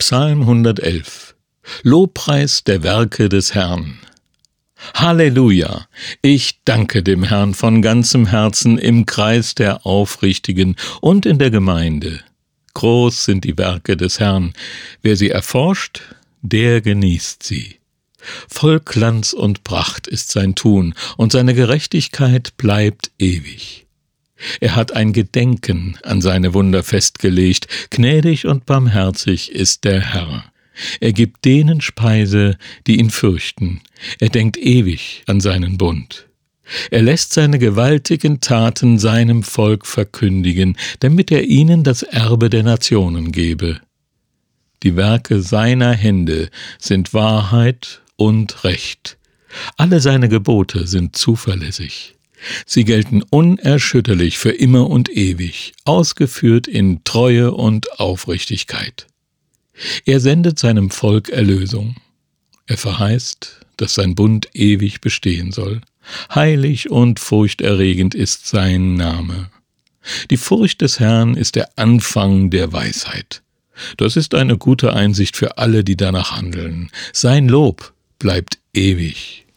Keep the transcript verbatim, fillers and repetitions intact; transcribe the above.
Psalm hundertelf. Lobpreis der Werke des Herrn. Halleluja! Ich danke dem Herrn von ganzem Herzen im Kreis der Aufrichtigen und in der Gemeinde. Groß sind die Werke des Herrn. Wer sie erforscht, der genießt sie. Voll Glanz und Pracht ist sein Tun, und seine Gerechtigkeit bleibt ewig. Er hat ein Gedenken an seine Wunder festgelegt, gnädig und barmherzig ist der Herr. Er gibt denen Speise, die ihn fürchten. Er denkt ewig an seinen Bund. Er lässt seine gewaltigen Taten seinem Volk verkündigen, damit er ihnen das Erbe der Nationen gebe. Die Werke seiner Hände sind Wahrheit und Recht. Alle seine Gebote sind zuverlässig. Sie gelten unerschütterlich für immer und ewig, ausgeführt in Treue und Aufrichtigkeit. Er sendet seinem Volk Erlösung. Er verheißt, dass sein Bund ewig bestehen soll. Heilig und furchterregend ist sein Name. Die Furcht des Herrn ist der Anfang der Weisheit. Das ist eine gute Einsicht für alle, die danach handeln. Sein Lob bleibt ewig.